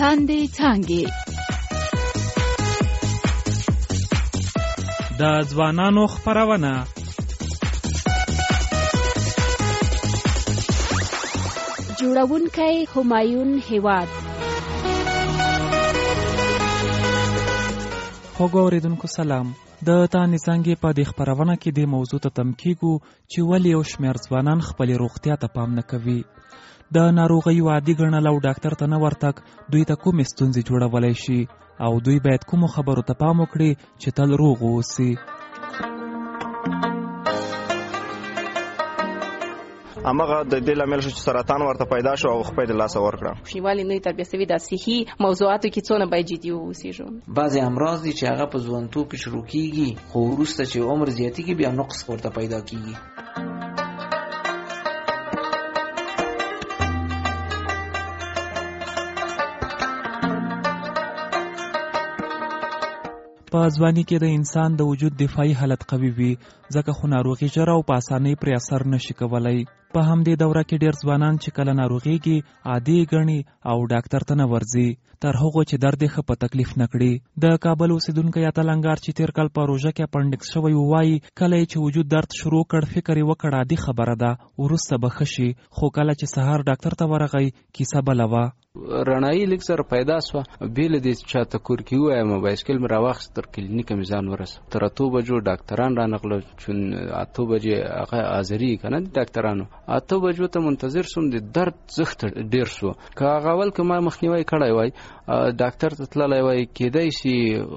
لاندې څانګې. د ځوانانو خپرونه. جوړونکی همایون هیواد. خوږو اوریدونکو سلام. د تانې څانګې په دې خپرونه کې د موضوع ته تم کیږو چې ولې یو شمېر ځوانان خپلې روغتیا ته پام نه کوي. د ناروغیو عادي ګڼل او ډاکټر ته نه ورتګ دوی ته کومې ستونزې جوړولی شي او دوی باید کومو خبرو ته پام وکړي چې تل روغ واوسي. همغه د دې لامل شو چې سرطان ورته پیدا شو او خپل د لاسه ورکړه. کوچنیوالي نوې تربیه سوي د صحي موضوعاتو کې څونه باید جدي واوسېږو. بعضې امراض دي چې هغه په ځوانتوب کې شروع کیږي خو وروسته چې عمر زیاتېږي بیا نقص ورته پیدا کیږي. په ځواني کې د انسان د وجود دفاعي حالت قوي وي ځکه خو ناروغي ژر او په اسانۍ پرې اثر نشي کولی. په همدې دوره کې ډېر ځوانان چې کله ناروغيږي عادي ګڼي او ډاکټر ته نه ورځي تر هغو چې درد یې ښه په تکلیف نه کړي. د کابل اوسېدونکی اتلنګار چې تېر کال په روژه کې اپنډکس شوی وایي کله چې وجود درد شروع کړ فکر یې وکړ عادي خبره ده وروسته به ښه شي، خو کله چې سهار ډاکټر ته ورغی کیسه بله وه. رڼایي لږ سره پیدا سوه، بې له دې چې چاته کور کې ووایم بایسکل مې راواخیست تر کلینیکه مې ځان ورسه. تر 8 بجو ډاکټران رانغله چون 8 بجې هغه حاضري که نه د ډاکټرانو 8 بجو ته منتظر سوم. د درد زښت ډېر سو. که هغه اول که ما مخنیوی کړی وای ډاکټر ته تللی وای کېدای شي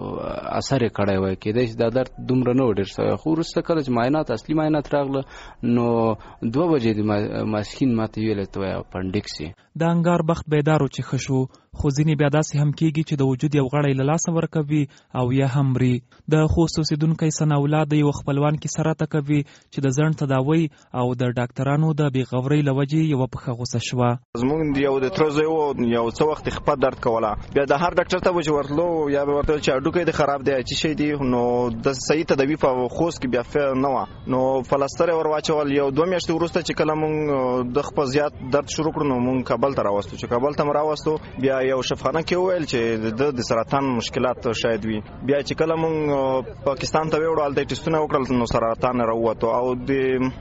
اثر یې کړی وای، کېدای شي دا درد دومره نه و ډېر سوی. خو وروسته کله چې معاینات اصلي معاینات راغله نو 2 بجې د ماسپښین ماته ویلی ته وایي اپنډکس یې. د انګار بخت بیدارو چې ښه شو، خو ځینې بیا داسې هم کېږي چې د وجود یو غړی له لاسه ورکوي او یا هم مري. د خوست اوسېدونکی ثناءالله د یو خپلوان کیسه راته کوي چې د ځنډ تداوی او د ډاکټرانو د بېغورۍ له وجې یوه پښه غوسه شوه. زموږ یو د تره زوی و، یو څه وخت خپه درد کوله، بیا د هر ډاکټر ته به چې ورتلو یا به ورته چې هډوکی دې خراب دی چې شی دی، نو د صحیح تداوي په خوست کې بیا نه وه. نو پلستر یې ور واچول. یو 2 میاشتې وروسته چې کله مونږ د خپل زیات درد شروع کړو نو مونږ کابل ته راوستو. چې کابل ته مې راوستو بیا یو شفاخانه کې وویل چې د سرطان مشکلات شاید وي. بیا چې کله مونږ پاکستان ته ویوړو هلته یې ټسټونه وکړل نو سرطان راووتو. او د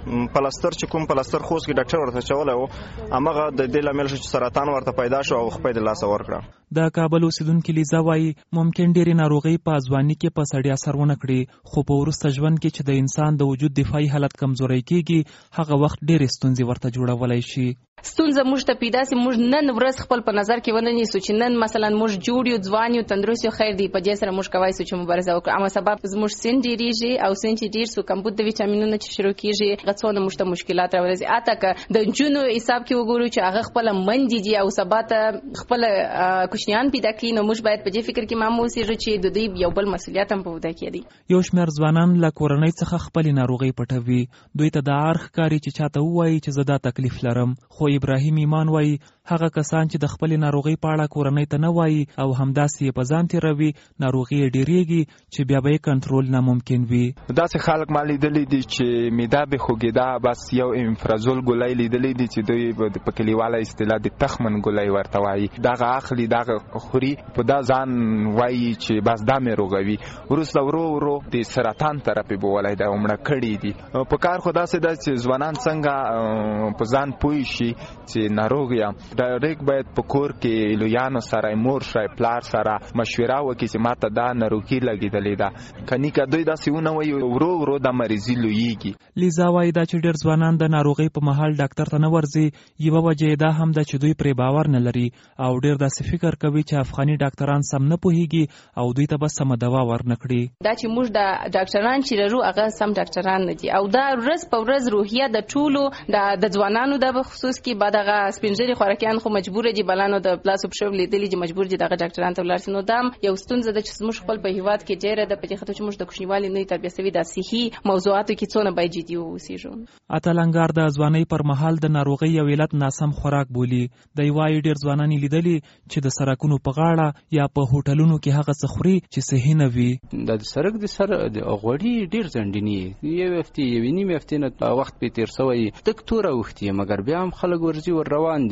پلستر چې کوم پلستر خوست کې ډاکټر ورته اچولی و همغه د دې لامل شو چې سرطان ورته پیدا شو او خپل د لاسه ورکړه. د کابل اوسېدونکي لیزا وایي ممکن ډېرې ناروغۍ په ځواني کې په سړي اثر ونه کړي، خو په وروسته ژوند کې چې د انسان د وجود دفاعي حالت کمزوری کېږي هغه وخت ډېرې ستونزې ورته جوړولی شي. ستونزه موږ ته پیدا سي موږ نن ورځ خپل په نظر کې ونه نیسو چې نن مثلا موږ جوړ یو ځوان یو تندرست یو خیر دی په دې سره موږ کوای سو چې مبارزه وکړو. اما سبب موږ سن ډیریږي او سن چې ډیر سو کمبود د ویټامینونو چې شروع کیږي غڅونه موږ ته مشکلات راوړي. اته که د جنونو حساب کې وګورو چې هغه خپل مندي دي او سبات خپل کوچنیان پیدا کړي نو موږ باید په دې فکر کې مامو سي چې د دې یو بل مسولیت هم په ودا کې دي. یو شمېر ځوانان له کورنۍ څخه خپل ناروغي پټوي. دوی ته د عارخ کاری چې چاته وایي چې زه دا تکلیف لرم. خو ابراهیم ایمان وایي هغه کسان چې د خپل ناروغي په اړه کورنۍ ته نه وایي او همداسې په ځان تیروي ناروغي یې ډیریږي چې بیا به یې کنټرول ناممکن وي. داسې خلک ما لیدلی دي چې معده به خوږېده بس یو امفرازول ګولۍ لیدلی دي چې دوی په کلیواله اصطلاح د تخمن ګولۍ ورته وایي. دغه اخلي دغه خوري په دا ځان وایي چې بس دا مې روغوي. وروسته ورو ورو د سرطان طرف یې بولی دی او مړه کړي دي. په کار خو داسې ده چې ځوانان څنګه په ځان پوه شي چې ناروغ یم. ډایرکټ باید په کور کې لویانو سره مور شای پلار سره مشوره وکړي چې ماته دا ناروغي لګېدلې ده. کني که دوی داسې ونه وایي ورو ورو دا مریضي لویږي. لیزا وایي دا چې ډېر ځوانان د ناروغۍ په مهال ډاکټر ته نه ورځي یوه وجه یې دا هم ده چې دوی پرې باور نه لري او ډېر داسې فکر کوي چې افغاني ډاکټران سم نه پوهیږي او دوی ته به سمه دوا ورنه کړي. دا چې موږ د ډاکټران چې لرو هغه سم ډاکټران نه دي او دا ورځ په ورځ روحیه د ټولو د ځوانانو د بخصوص کې بعد هغه سپینځري خوراکیان خو مجبور دي بلانو د پلاسو پښو لیدلې چې مجبور دي دغه ډاکټران ته ولاړ شي. نو دا یو ستونزه ده چې موږ خپل په هیواد کې ډیره د پدې خاطر چې موږ د کوچنیوالي نوې تربیه سوي د صحي موضوعاتو کې څونه باید جدي واوسېږو. اتلنګار د ځوانۍ پر مهال د ناروغۍ یو علت ناسم خوراک بولي. دی وایي ډېر ځوانان یې لیدلي چې د سړکونو په غاړه یا په هوټلونو کې هغه څه خوري چې صحي نه وي. د سړک د سر د غوړي ډېر ځنډني یو هفتې یوې نیمې هفتې نه وخت پې تېر سوی تک توره اوښتي مګر بیا هم خلک ورځي ور روان دي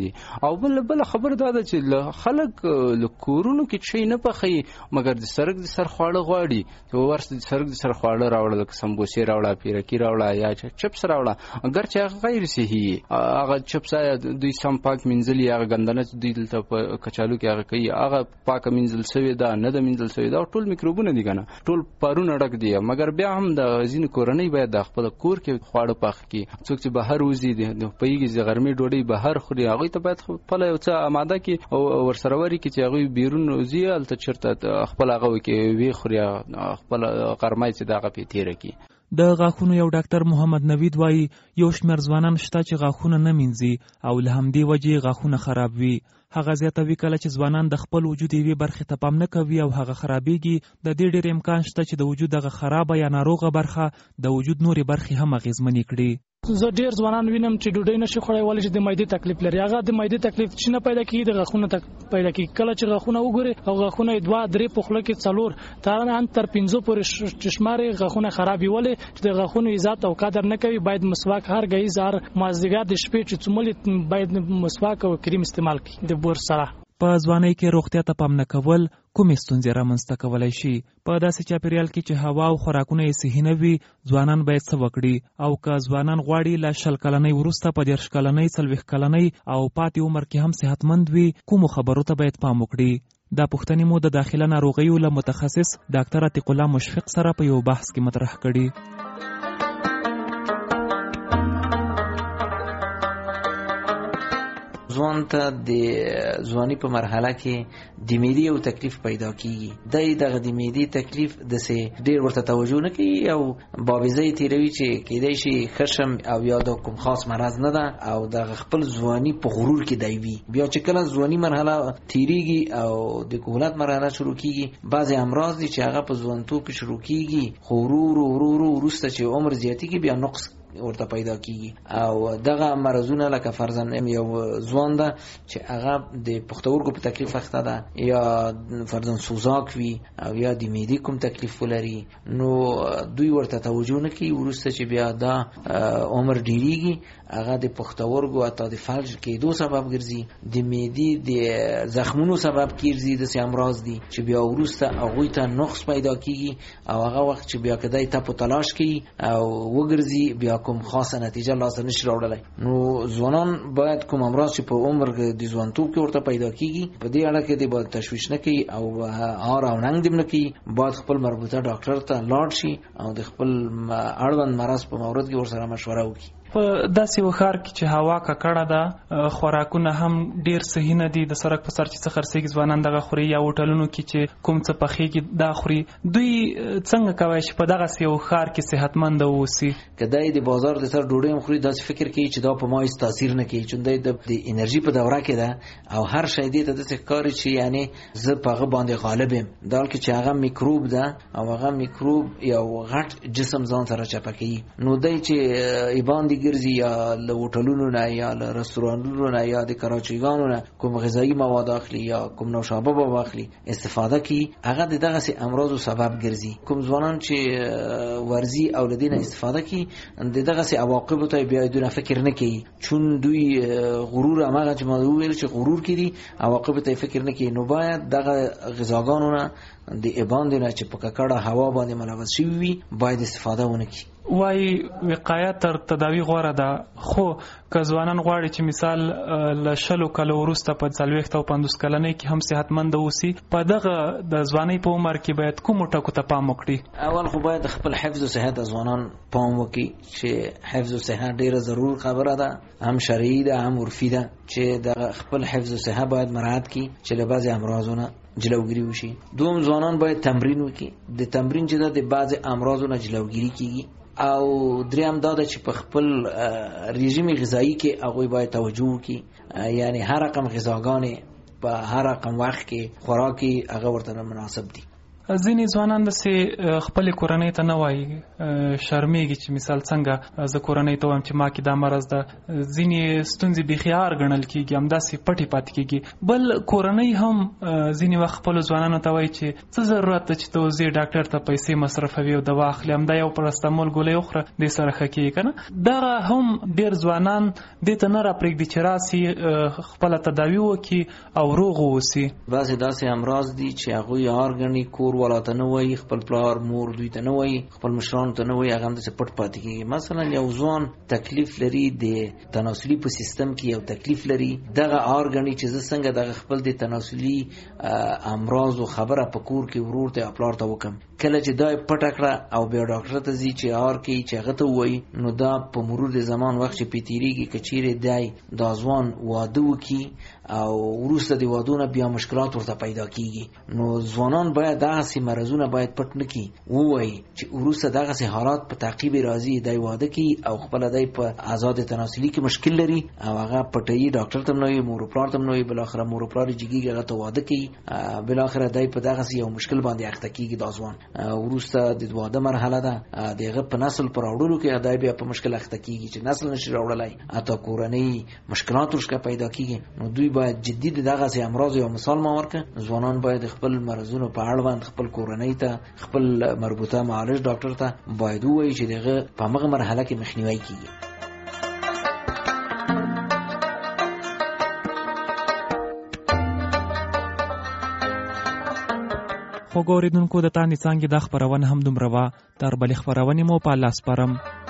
او بل خبر دا ده چې خلک له کورونو کې شي نه پخوي مګر د سرک د سر خواړه غواړي ورس د سرک د سر خواړه راوړل لکه سمبوسې راوړه پیرکي راوړه یا چپس راوړه اگر چې هغه غیر صحي هغه چپس دوی سم پاک منځلي هغه ګندنه دوی دلته په کچالو کې هغه کوي هغه پاک منځل سوی دا نه د منځل سوی دا ټول میکروبونه دي کنه ټول پارونه ډک دي مګر بیا هم د ځینې کورنۍ باید د خپل کور کې خواړه پاک کړي څوک چې بهر وځي د پیږي د غرمې ډوډۍ بهر خوري هغه ته باید خپل یو څه آماده کړي او ورسره وري کې چې هغه بیرون وځي الته چرته خپل هغه کې وی خوري خپل غرمې چې دغه په تیر کې د غاښونو یو ډاکټر محمد نوید وایي یو شمېر ځوانان شته چې غاښونه نه مینځي او له همدې وجې غاښونه خراب وي هغه زیاتوي کله چې ځوانان د خپل وجود یوې برخې ته پام نه کوي او هغه خرابېږي د دې ډېر امکان شته چې د وجود دغه خرابه یا ناروغه برخه د وجود نورې برخې هم اغېزمنې کړي زه ډیر ځوانان وینم چې ډوډۍ نشي خوړای ولې چې د معدې تکلیف لري هغه د معدې تکلیف چې نه پیدا کیږي د غاښونو پیدا کیږي کله چې غاښونه وګوري او غاښونه 2-3 په خوله کې 4 ترانه تر 5 پورې چشماري غاښونه خرابي ولې چې د غاښونو عزت او قدر نه کوي باید مسواک هر غي زار مازدیګر د شپې چې څومره باید مسواک او کریم استعمال کړي د بور سره په ځوانۍ کې روغتیا ته پام نه کول کومې ستونزې رامنځته کولی شي په داسې چاپیریال کې چې هوا او خوراکونه یې صحي نه وي ځوانان باید څه وکړي او که ځوانان غواړي له 20 کلنۍ وروسته په 30 کلنۍ 40 کلنۍ او پاتې عمر کې هم صحتمند وي کومو خبرو ته باید پام وکړي دا پوښتنې مو د داخله ناروغیو له متخصص ډاکټر عتیق الله مشفق سره په یو بحث کې مطرح کړي ځوان ته د ځواني په مرحله کې د معدې یو تکلیف پیدا کیږي دغه د معدې تکلیف د سه ډیر ورته توجه نه کوي او بابیزه تیروي چې کېدای شي خشم او یا د کوم خاص مرض نه ده او د خپل ځواني په غرور کې دی وي بیا چې کله ځواني مرحله تیریږي او د کهولت مرحله شروع کیږي بعضی امراض دي چې هغه په ځوانتوب کې شروع کیږي خو ورو وروسته چې عمر زیاتیږي بیا نقص ورته پیدا کیږي او دغه مرزونه لکه فرضاً یو ځوان ده چې هغه د پښتورګو په تکلیف اخته ده یا فرضاً سوزاک وي او یا د معدې کوم تکلیف ولري نو دوی ورته توجه نه کوي وروسته چې بیا دا عمر ډیریږي هغه د پښتورګو اته د فلج کېدو سبب ګرځي د معدې د زخمونو سبب کیږي د سي امراض دي چې بیا وروسته هغه ته نقص پیدا کیږي او هغه وخت چې بیا کدی ته په تلاش کوي او وګرځي بیا کوم خاصه نتیجه لاسته نشي راوړلای نو ځوانان باید کوم امراض چې په عمر د ځوانتوب کې ورته پیدا کیږي په دې اړه کې د باید تشویش نه کوي او او ننګ دم نه کوي باید خپل مربوطه ډاکټر ته لاړ شي او د خپل اړوند مرض په مورد کې ورسره مشوره وکړي په داسې وخار کې چې هوا ککړه ده خوراکونه هم ډیر صحي نه دي د سرک په سر چې څه خرڅېږي ځوانان دغه خوري یا هوټلونو کې چې کوم څه پخېږي دا خوري دوی څنګه کولی شي په دغسې یو ښار کې صحتمند واوسي که دی د بازار د سر ډوډۍ هم خوري داسې فکر کوي چې دا په ما هېڅ تاثیر نه کوي چون دی د انرژي په دوره کې ده او هر شی دې ته داسې ښکاري چې یعنې زه په هغه باندې غالب یم دا حال کې چې هغه میکروب ده او هغه میکروب یو غټ جسم ځان سره چپه کوي نو دی چې باندې ګرځي یا له هوټلونو نه یا له رستورانونو نه یا د کراچیګانو نه کوم غذایی مواد اخلي یا کوم نوشابه به اخلي استفاده کوي هغه د دغه سي امراضو سبب ګرځي کوم ځوانان چې ورزي او لدینه استفاده کوي د دغه سي عواقب ته بیا دونه فکر نه کوي چون دوی غرور هغه چې ما ویل چې غرور کوي عواقب ته فکر نه کوي نو باید دغه غذاګانو نه د ایبان نه چې په ککړه هوا باندې ملوث شي وي باید استفاده ونه کوي وای وقایه تر تداوی غوره ده خو که ځوانان غواړي چې مثال له 20 کلو وروسته په 40 او 50 کلنۍ کې هم صحتمند اوسي په دغه د ځوانۍ په عمر کې باید کوم ټکو ته پام وکړي اول خو باید خپل حفظ او صحت ځوانان پام وکړي چې حفظ او صحت ډیره ضرور خبره ده هم شرعي ده هم عرفي ده چې د خپل حفظ او صحت باید مراعات کړي چې له بعضي امراضونو جلوگیری وشي دوم ځوانان باید تمرین وکړي د تمرین چې د بعضي امراضونو جلوگیری کیږي او دریم دا چې په خپل رژیم غذایی کې هغه باید توجه وکړي یعنی هر رقم غذاګانې په هر رقم وخت کې خوراکي هغه ورته مناسب دي ځینې ځوانان داسې خپلې کورنۍ ته نه وایي، شرمېږي چې مثال څنګه زه کورنۍ ته وایم چې ما کې دا مرض ده. ځینې ستونزې بیخیار ګڼل کېږي، همداسې پټې پاتې کېږي. بل کورنۍ هم ځینې وخت خپلو ځوانانو ته وایي چې څه ضرورت ده چې ته ځې ډاکټر ته پیسې مصرفوي او دوا اخلي، همدا یو پرستامول ګولۍ وخوره دې سره ښه کېږي که نه. دغه هم ډېر ځوانان دې ته نه راپرېږدي چې راسي خپله تداوي وکړي او روغ واوسي. بعضې داسې امراض دي چې هغوی یار ګڼي، کور والا ته نه وایي، خپل پلار مور دوی ته نه وایي، خپل مشرانو ته نه وایي، هغه همداسې پټ پاتې کېږي. مثلا یو ځوان تکلیف لري د تناسلي په سیستم کې، یو تکلیف لري، دغه آر ګڼي چې زه څنګه دغه خپل د تناسلي امراض او خبره په کور کې ورور ته پلار ته وکم. کله چې دا پټه کړه او بیا ډاکټر ته ځي چې آر کوي چې هغه ته ووایي، نو دا په مرور د زمان وخت چې پې تېرېږي که چیرې دی دا ځوان واده وکړي او وروسته د واده نه بیا مشکلات ورته پیدا کېږي. نو ځوانان باید دغسې مرضونه باید پټ نه کړي، ووایي چې وروسته دغسې حالات په تعقیب راځي، دی واده کوي او خپله دی په آزاد تناسلي کې مشکل لري او هغه پټوي، ډاکټر ته هم نه وایي، مور و پلار ته هم نه وایي، بالاخره مور و پلار یې جګېږي، هغه ته واده کوي، بالاخره دی په دغسې یو مشکل باندې اخته کېږي. دا ځوان وروسته د واده مرحله ده، د هغه په نسل په راوړلو کې دی بیا په مشکل اخته کېږي چې نسل نشي راوړلی، حتی کورنۍ مشکلات ورڅخه پیدا کېږي. نو دوی باید جدي د دغسې امراض یو مثال ما ورکړه. ځوانان باید خپل مرضونو په اړوند خپل کورنۍ ته، خپل مربوطه معالج ډاکټر ته باید ووایي چې دغه په همغه مرحله کې مخنیوی کېږي. خوږو اورېدونکو، د تاندې څانګې دا خپرونه هم دومره وه. تر بلې خپرونې مو په الله سپارم.